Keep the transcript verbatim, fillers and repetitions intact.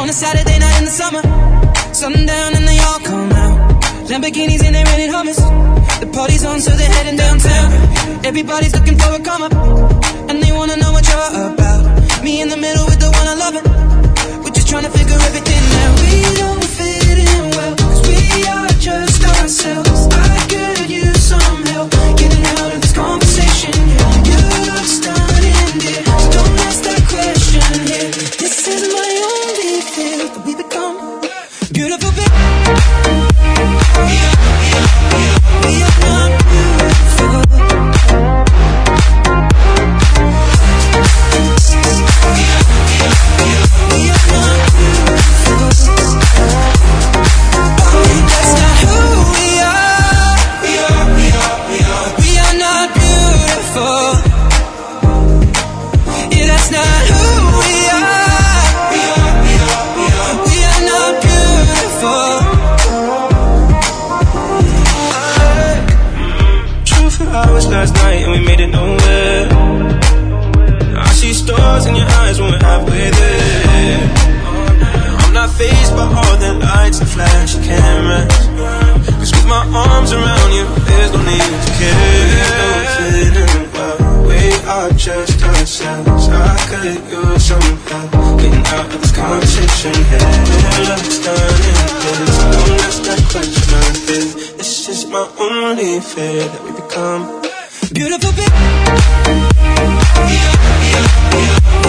On a Saturday night in the summer, sundown and they all come out. Lamborghinis and they're renting Hummers. The party's on, so they're heading downtown. Everybody's looking for a come up, and they wanna know what you're about. Me in the middle with the one I love it. We're just trying to figure everything out. We don't fit in well, cause we are just ourselves. I could use some help getting out of this conversation. Yeah, you look stunning, dear, so don't ask that question here. This is my only fear, that we become beautiful people. We are not beautiful. We are not beautiful. Oh, that's not who we are. We are, we are, we are. We are not beautiful. Yeah, that's not who we are. We are, we are, we are. We are not beautiful. Drove for hours last night and we made it nowhere. I see stars in your eyes when we're halfway there. I'm not fazed by all the lights and flashy cameras, cause with my arms around you, there's no need to care. Well, we are just ourselves. I could use some help getting out of this conversation. Yeah, look stunning, yeah, so don't ask that question. Yeah, this is my only fear, that we become beautiful people. We are, we are, we are.